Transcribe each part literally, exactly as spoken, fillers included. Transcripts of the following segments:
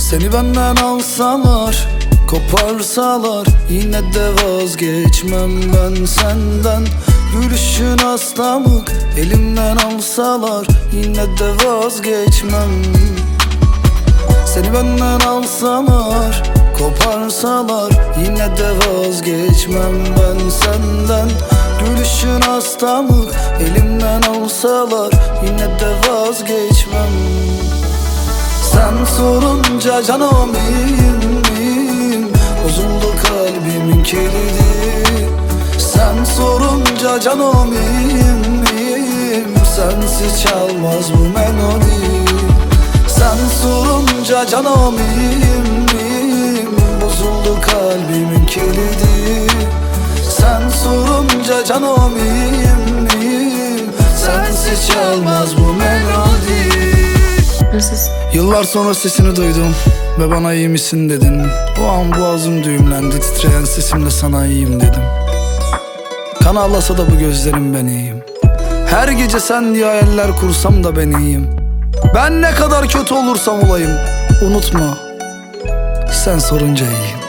Seni benden alsalar, koparsalar, yine de vazgeçmem ben senden. Gülüşün hastalık, elimden alsalar, yine de vazgeçmem. Seni benden alsalar, koparsalar, yine de vazgeçmem ben senden. Gülüşün hastalık, elimden alsalar, yine de vazgeçmem. Sen sorunca canım iyiyim, iyiyim. Bozuldu kalbimin kilidi. Sen sorunca canım iyiyim, iyiyim. Sensiz çalmaz bu melodi. Sen sorunca canım iyiyim, iyiyim. Bozuldu kalbimin kilidi. Sen sorunca canım iyiyim, iyiyim. Sensiz çalmaz bu melodi. Yıllar sonra sesini duydum ve bana iyi misin dedin. O an boğazım düğümlendi, titreyen sesimle sana iyiyim dedim. Kan ağlasa da bu gözlerim ben iyiyim. Her gece sen diye hayaller kursam da ben iyiyim. Ben ne kadar kötü olursam olayım, unutma, sen sorunca iyiyim.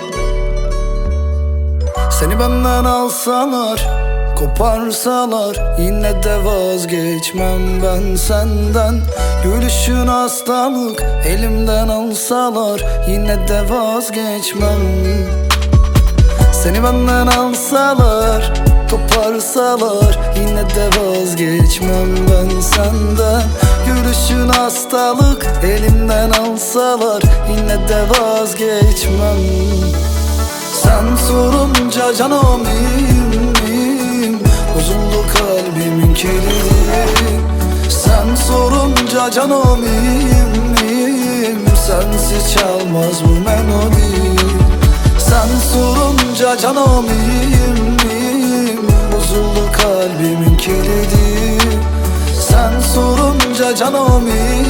Seni benden alsalar, koparsalar, yine de vazgeçmem ben senden. Gülüşün hastalık, elimden alsalar, yine de vazgeçmem. Seni benden alsalar, koparsalar, yine de vazgeçmem ben senden. Gülüşün hastalık, elimden alsalar, yine de vazgeçmem. Sen sorunca canım iyiyim, iyiyim. Bozuldu kalbimin kilidi. Sen sorunca canım iyiyim, iyiyim. Sensiz çalmaz bu melodi. Sen sorunca canım iyiyim, iyiyim. Bozuldu kalbimin kilidi. Sen sorunca canım iyiyim.